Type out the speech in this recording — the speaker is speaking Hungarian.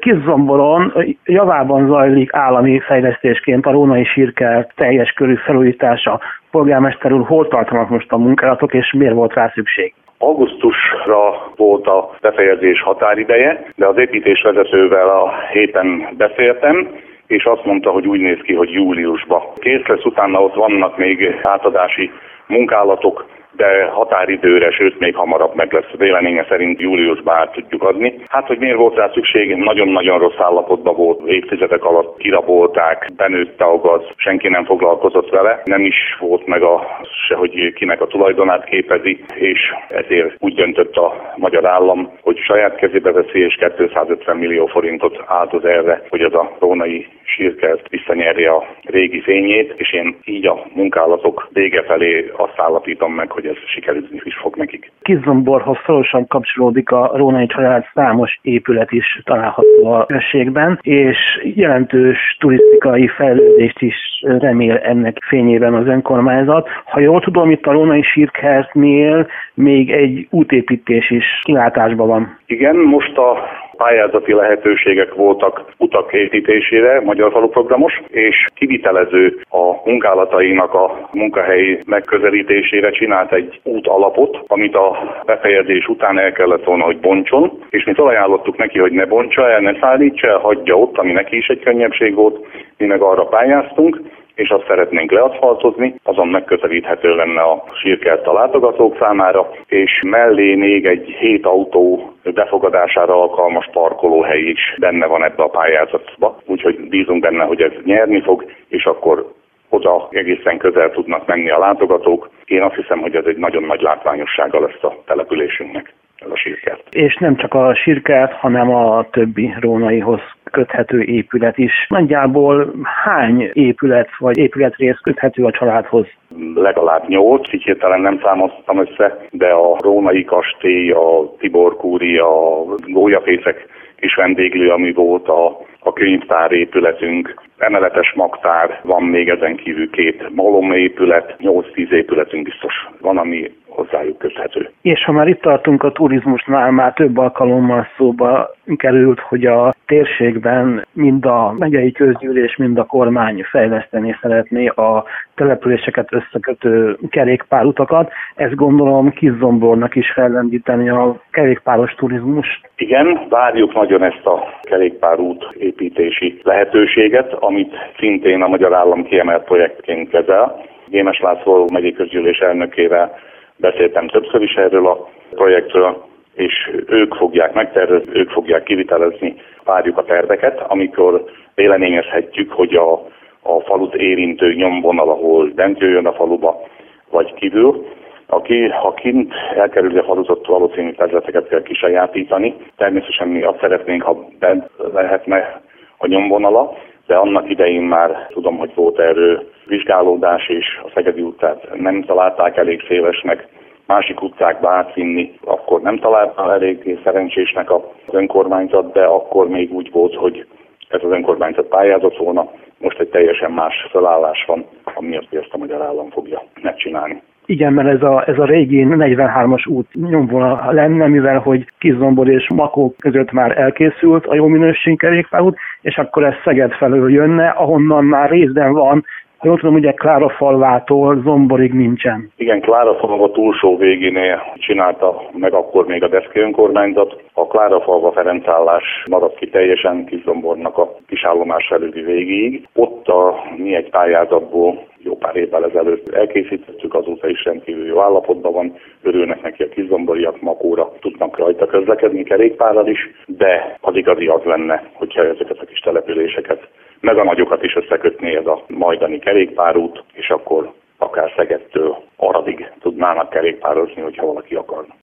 Kiszomboron javában zajlik állami fejlesztésként a Rónai Sírkert teljes körű felújítása. Polgármester úr, hol tartanak most a munkálatok, és miért volt rá szükség? Augusztusra volt a befejezés határideje, de az építésvezetővel a héten beszéltem, és azt mondta, hogy úgy néz ki, hogy júliusban kész lesz, utána ott vannak még átadási munkálatok, de határidőre, sőt még hamarabb meg lesz. Véleménye szerint júliusban át tudjuk adni. Hát, hogy miért volt rá szükség, nagyon-nagyon rossz állapotban volt, évtizedek alatt kirabolták, benőtte a gaz, senki nem foglalkozott vele, nem is volt meg se, hogy kinek a tulajdonát képezi, és ezért úgy döntött a magyar állam, hogy saját kezébe veszi, és 250 millió forintot áldoz erre, hogy az a rónai sírkert visszanyerje a régi fényét, és én így a munkálatok vége felé azt állapítom meg, hogy ez sikerülni is fog nekik. Kiszomborhoz szorosan kapcsolódik a rónai család, számos épület is található a községben, és jelentős turisztikai fejlődést is remél ennek fényében az önkormányzat. Ha jól tudom, itt a rónai sírkertnél még egy útépítés is kilátásban van. Igen, most a pályázati lehetőségek voltak utak építésére, Magyar Falu programos, és kivitelező a munkálatainak a munkahelyi megközelítésére csinált egy út alapot, amit a befejezés után el kellett volna, hogy bontson, és mi felajánlottuk neki, hogy ne bontsa el, ne szállítsa el, hagyja ott, ami neki is egy könnyebbség volt, mi meg arra pályáztunk, és azt szeretnénk leaszfaltozni, azon megközelíthető lenne a sírkert a látogatók számára, és mellé még egy 7 autó befogadására alkalmas parkolóhely is benne van ebbe a pályázatba, úgyhogy bízunk benne, hogy ez nyerni fog, és akkor oda egészen közel tudnak menni a látogatók. Én azt hiszem, hogy ez egy nagyon nagy látványossága lesz a településünknek, ez a sírkert. És nem csak a sírkert, hanem a többi rónaihoz köthető épület is. Nagyjából hány épület vagy épületrész köthető a családhoz? Legalább 8, így hirtelen nem számoltam össze, de a rónai kastély, a Tibor kúria, a gólyafészek kis vendéglő, ami volt a könyvtár épületünk, emeletes magtár, van még ezen kívül 2 malom épület, 8-10 épületünk biztos van, ami hozzájuk köthető. És ha már itt tartunk a turizmusnál, már több alkalommal szóba került, hogy a térségben mind a megyei közgyűlés, mind a kormány fejleszteni szeretné a településeket összekötő kerékpárutakat. Ezt gondolom Kiszombornak is fellendíteni a kerékpáros turizmust. Igen, várjuk nagyon ezt a kerékpárút építési lehetőséget, amit szintén a magyar állam kiemelt projektként kezel. Gémes László megyei közgyűlés elnökével beszéltem többször is erről a projektről, és ők fogják megtervezni, ők fogják kivitelezni, várjuk a terveket, amikor véleményezhetjük, hogy a falut érintő nyomvonal, ahol bent jöjjön a faluba, vagy kívül. Ha kint elkerüli a falutot, valószínű területeket kell kisajátítani. Természetesen mi azt szeretnénk, ha bent lehetne a nyomvonala, de annak idején már tudom, hogy volt erről vizsgálódás, és a Szegedi utcát nem találták elég szélesnek, másik utcákba átvinni, akkor nem találta elég szerencsésnek az önkormányzat, de akkor még úgy volt, hogy ez az önkormányzat pályázott volna. Most egy teljesen más felállás van, amiért ezt a magyar állam fogja megcsinálni. Igen, mert ez a régi 43-as út nyomvonal lenne, mivel hogy Kiszzombor és Makó között már elkészült a jó minőségű kerékpárút, és akkor ez Szeged felől jönne, ahonnan már részben van. Ha jól tudom, ugye Klárafalvától Zomborig nincsen. Igen, Klárafalva túlsó végénél csinálta meg akkor még a Deszki önkormányzat. A Klárafalva-Ferencállás maradt ki teljesen Kiszombornak a kisállomás előtti végéig. Ott mi egy pályázatból jó pár évvel ezelőtt elkészítettük, azóta is rendkívül jó állapotban van. Örülnek neki a kiszdomboriak, Makóra tudnak rajta közlekedni kerékpárral is, de az igazi az lenne, hogyha ezeket a kis településeket, meg a nagyokat is összekötné ez a majdani kerékpárút, és akkor akár Szegedtől Aradig tudnának kerékpározni, hogyha valaki akar.